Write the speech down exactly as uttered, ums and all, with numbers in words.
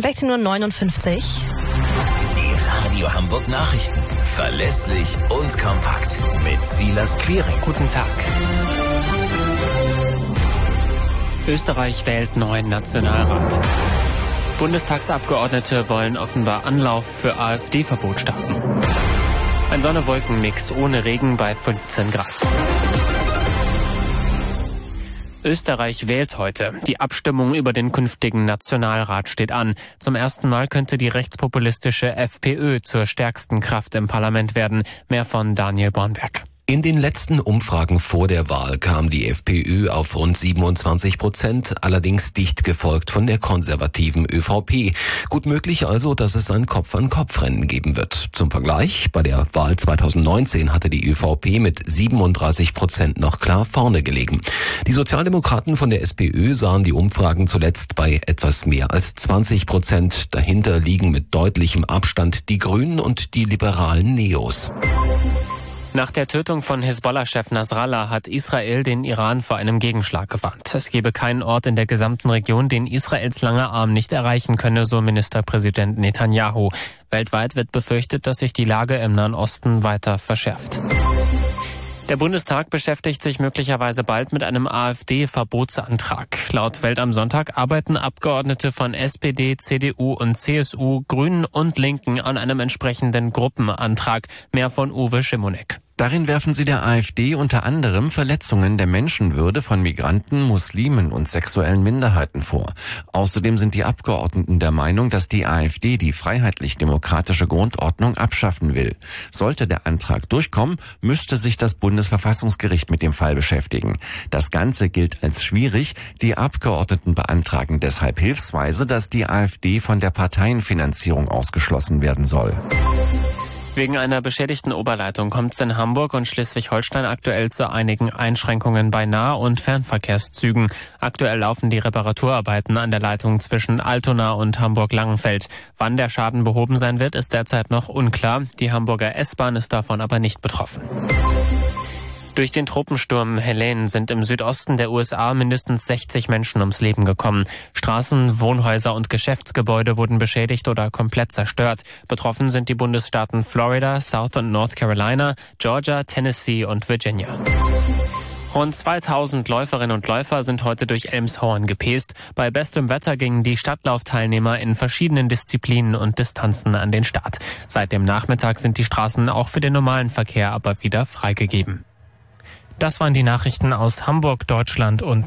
sechzehn Uhr neunundfünfzig. Die Radio Hamburg Nachrichten. Verlässlich und kompakt. Mit Silas Quiring. Guten Tag. Österreich wählt neuen Nationalrat. Bundestagsabgeordnete wollen offenbar Anlauf für AfD-Verbot starten. Ein Sonne-Wolken-Mix ohne Regen bei fünfzehn Grad. Österreich wählt heute. Die Abstimmung über den künftigen Nationalrat steht an. Zum ersten Mal könnte die rechtspopulistische FPÖ zur stärksten Kraft im Parlament werden. Mehr von Daniel Bornberg. In den letzten Umfragen vor der Wahl kam die FPÖ auf rund siebenundzwanzig Prozent, allerdings dicht gefolgt von der konservativen ÖVP. Gut möglich also, dass es ein Kopf-an-Kopf-Rennen geben wird. Zum Vergleich, bei der Wahl zweitausendneunzehn hatte die ÖVP mit siebenunddreißig Prozent noch klar vorne gelegen. Die Sozialdemokraten von der SPÖ sahen die Umfragen zuletzt bei etwas mehr als zwanzig Prozent. Dahinter liegen mit deutlichem Abstand die Grünen und die liberalen Neos. Nach der Tötung von Hisbollah-Chef Nasrallah hat Israel den Iran vor einem Gegenschlag gewarnt. Es gebe keinen Ort in der gesamten Region, den Israels langer Arm nicht erreichen könne, so Ministerpräsident Netanyahu. Weltweit wird befürchtet, dass sich die Lage im Nahen Osten weiter verschärft. Der Bundestag beschäftigt sich möglicherweise bald mit einem AfD-Verbotsantrag. Laut Welt am Sonntag arbeiten Abgeordnete von S P D, C D U und C S U, Grünen und Linken an einem entsprechenden Gruppenantrag. Mehr von Uwe Schimonek. Darin werfen sie der AfD unter anderem Verletzungen der Menschenwürde von Migranten, Muslimen und sexuellen Minderheiten vor. Außerdem sind die Abgeordneten der Meinung, dass die AfD die freiheitlich-demokratische Grundordnung abschaffen will. Sollte der Antrag durchkommen, müsste sich das Bundesverfassungsgericht mit dem Fall beschäftigen. Das Ganze gilt als schwierig. Die Abgeordneten beantragen deshalb hilfsweise, dass die AfD von der Parteienfinanzierung ausgeschlossen werden soll. Wegen einer beschädigten Oberleitung kommt es in Hamburg und Schleswig-Holstein aktuell zu einigen Einschränkungen bei Nah- und Fernverkehrszügen. Aktuell laufen die Reparaturarbeiten an der Leitung zwischen Altona und Hamburg-Langenfeld. Wann der Schaden behoben sein wird, ist derzeit noch unklar. Die Hamburger S-Bahn ist davon aber nicht betroffen. Durch den Tropensturm Helene sind im Südosten der U S A mindestens sechzig Menschen ums Leben gekommen. Straßen, Wohnhäuser und Geschäftsgebäude wurden beschädigt oder komplett zerstört. Betroffen sind die Bundesstaaten Florida, South und North Carolina, Georgia, Tennessee und Virginia. Rund zweitausend Läuferinnen und Läufer sind heute durch Elmshorn gepäst. Bei bestem Wetter gingen die Stadtlaufteilnehmer in verschiedenen Disziplinen und Distanzen an den Start. Seit dem Nachmittag sind die Straßen auch für den normalen Verkehr aber wieder freigegeben. Das waren die Nachrichten aus Hamburg, Deutschland und